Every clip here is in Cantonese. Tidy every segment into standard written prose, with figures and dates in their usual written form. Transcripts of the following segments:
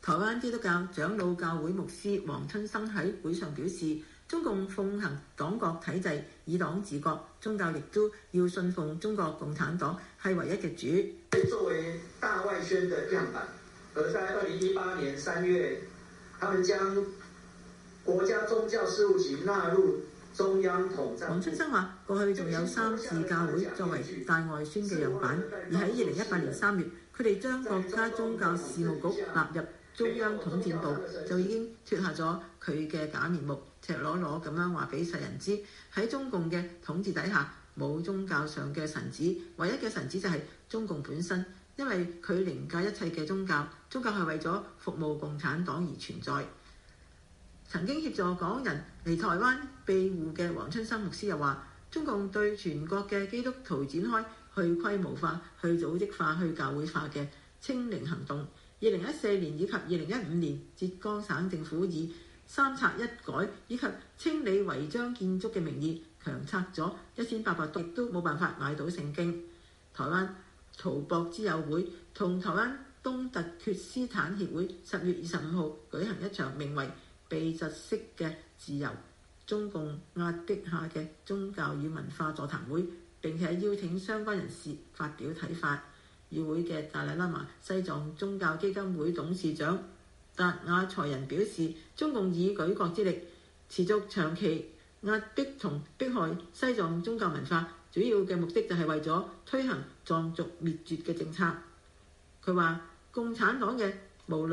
台灣基督教長老教會牧師黃春生喺會上表示，中共奉行黨國體制，以黨治國，宗教亦都要信奉中國共產黨係唯一嘅主。 作為大外宣的樣板，而在2018年3月，他們將國家宗教事務局納入中央統戰。 黃春生話：過去仲有3次教會作為大外宣嘅樣板，而喺2018年3月，佢哋將國家宗教事務局納入中央統戰部，就已經脫下咗佢嘅假面目，赤裸裸咁樣話俾世人知，喺中共嘅統治底下冇宗教上嘅神子，唯一嘅神子就係中共本身，因為佢凌駕一切嘅宗教，宗教係為咗服務共產黨而存在。曾經協助港人嚟台灣庇護嘅黃春生牧師又話：中共對全國嘅基督徒展開去規模化、去組織化、去教會化嘅清零行動。2014年以及2015年，浙江省政府以三拆一改以及清理違章建築嘅名義，強拆咗1800棟，亦都冇辦法買到聖經。台灣圖博之友會同台灣東突厥斯坦協會10月25號舉行一場名為被窒息嘅自由，中共壓迫下嘅宗教與文化座談會，並且邀請相關人士發表睇法。與會嘅達賴喇嘛西藏宗教基金會董事長達雅才仁表示，中共以舉國之力持續長期壓迫同迫害西藏宗教文化，主要嘅目的就係為咗推行藏族滅絕嘅政策。佢話共產黨嘅無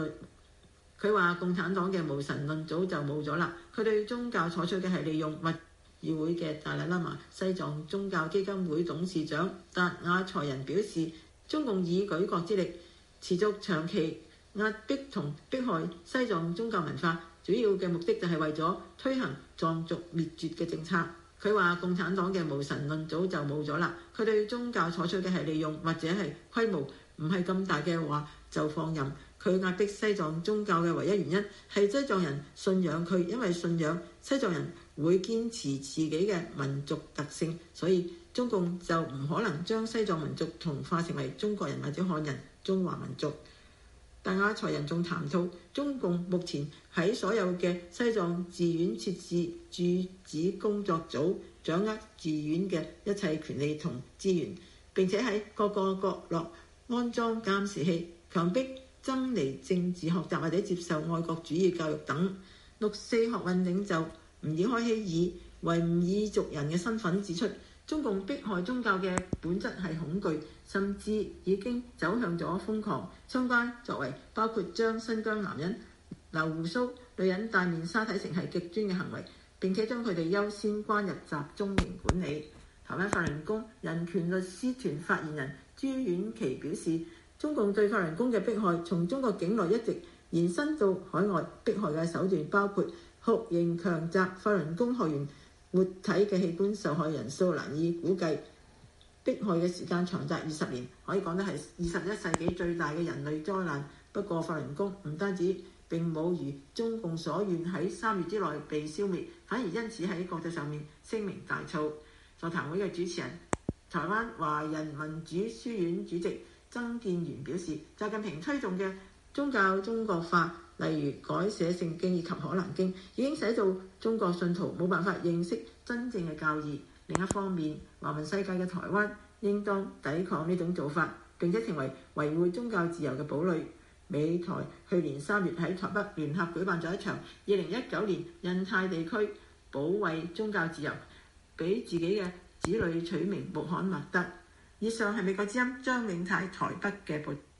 神論早就冇咗啦，佢對宗教採取嘅係利用。與會嘅達賴喇嘛西藏宗教基金會董事長達雅才仁表示，中共以舉國之力持續長期壓迫同迫害西藏宗教文化，主要嘅目的就係為咗推行藏族滅絕嘅政策。佢話共產黨嘅無神論早就冇咗啦，佢對宗教採取嘅係利用或者係規模唔係咁大嘅話就放任。佢壓迫西藏宗教嘅唯一原因係西藏人信仰佢，因為信仰西藏人會堅持自己嘅民族特性，所以中共就唔可能將西藏民族同化成為中國人或者漢人、中華民族。達雅才仁仲談到，中共目前喺所有嘅西藏寺院設置駐寺工作組，掌握寺院嘅一切權利同資源，並且喺各個角落安裝監視器，強迫僧尼政治學習或者接受愛國主義教育等。6四學運領袖吾爾開希以維吾爾族人嘅身份指出，中共迫害宗教嘅本質係恐懼，甚至已經走向咗瘋狂。相關作為包括將新疆男人留鬍鬚、女人戴面紗睇成係極端嘅行為，並且將佢哋優先關入集中營管理。台灣法輪功人權律師團發言人朱婉琪表示，中共對法輪功嘅迫害從中國境內一直延伸到海外，迫害嘅手段包括酷刑強襲法輪功學員活體嘅器官，受害人數難以估計，迫害嘅時間長達20年，可以講得係21世紀最大嘅人類災難。不過法輪功唔單止並冇如中共所願喺3月之內被消滅，反而因此喺國際上面聲名大噪。座談會嘅主持人台灣華人民主書院主席曾建元表示，習近平推動嘅宗教中國化，例如改寫聖經以及可蘭經，已經使到中國信徒冇辦法認識真正嘅教義。另一方面，華文世界嘅台灣應當抵抗呢種做法，並且成為維護宗教自由嘅堡壘。美台去年3月喺台北聯合舉辦咗一場2019年印太地區保衛宗教自由，俾自己嘅子女取名穆罕默德。以上係美國之音張永泰台北嘅報道。